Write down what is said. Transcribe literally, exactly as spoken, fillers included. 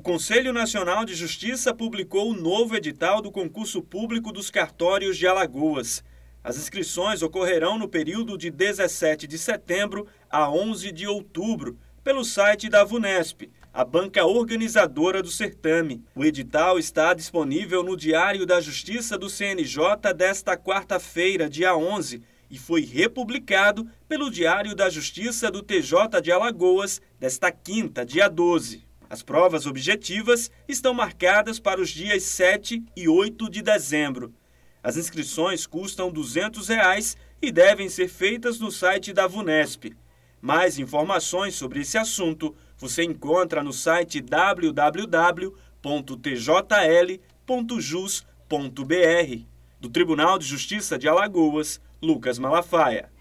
Conselho Nacional de Justiça publicou o novo edital do concurso público dos cartórios de Alagoas. As inscrições ocorrerão no período de dezessete de setembro a onze de outubro, pelo site da VUNESP, a banca organizadora do certame. O edital está disponível no Diário da Justiça do C N J desta quarta-feira, dia onze, e foi republicado pelo Diário da Justiça do T J de Alagoas desta quinta, dia doze. As provas objetivas estão marcadas para os dias sete e oito de dezembro. As inscrições custam duzentos reais e devem ser feitas no site da VUNESP. Mais informações sobre esse assunto você encontra no site w w w ponto t j l ponto jus ponto b r. Do Tribunal de Justiça de Alagoas, Lucas Malafaia.